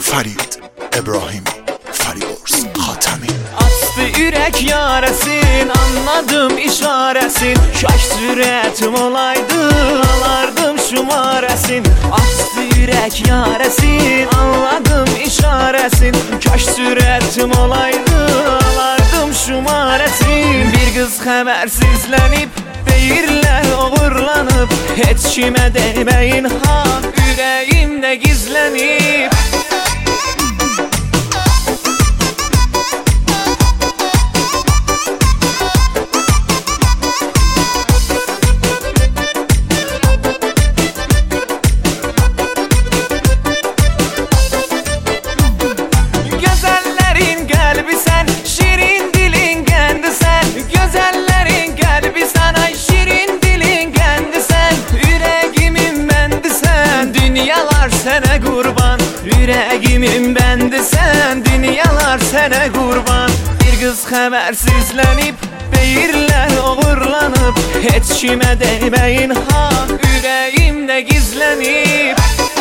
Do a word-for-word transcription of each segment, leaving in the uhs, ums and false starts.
Farid İbrahim Faribors Hatami. Açtı ürək yarəsin, anladım işarəsin. Kaş sürətim olaydı, alardım şumarəsin. Açtı ürək yarəsin, anladım işarəsin. Kaş sürətim olaydı, alardım şumarəsin. Bir qız xəbərsizlənib, deyirlər oğurlanıb. Heç kimə deməyin ha, ürəyimdə gizlənib. Sənə qurban, ürəgimin bəndi sən, dünyalar sənə qurban. Bir qız xəbərsizlənib, deyirlər oğurlanıb. Heç kimə deməyin ha, ürəyimdə gizlənib.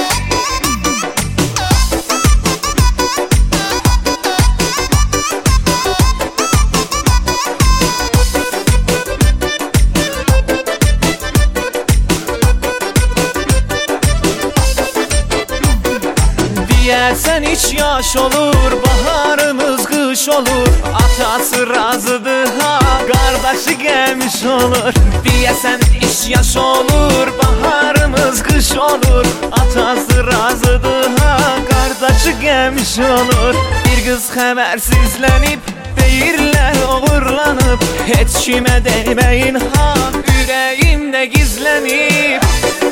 Deyərsən iç yaş olur, baharımız qış olur. Atası razıdır ha, qardaşı gəlmiş olur. Deyərsən iç yaş olur, baharımız qış olur. Atası razıdır ha, qardaşı gəlmiş olur. Bir qız xəbərsizlənib, deyirlər oğurlanıb. Heç kimə deməyin ha, ürəyimdə gizlənib.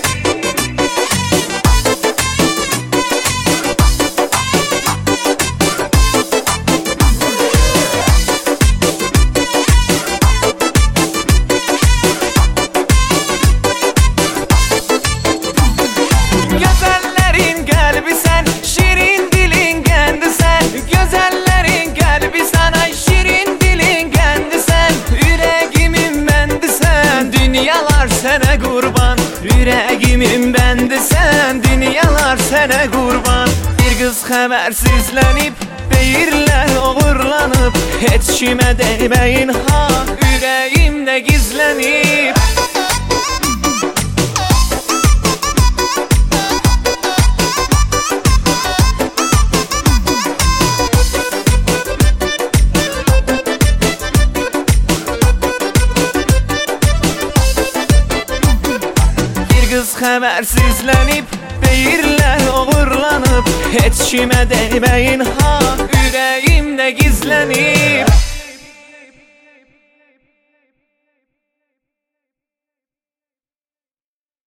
Sənə qurban, ürəgimin bəndi sən, dünyalar sənə qurban. Bir qız xəbərsizlənib, deyirlər oğurlanıb. Heç kimə deməyin ha, ürəyimdə gizlənib. Qız xəbərsizlənib, deyirlər oğurlanıb. Heç kimə deməyin ha, ürəyimdə gizlənib.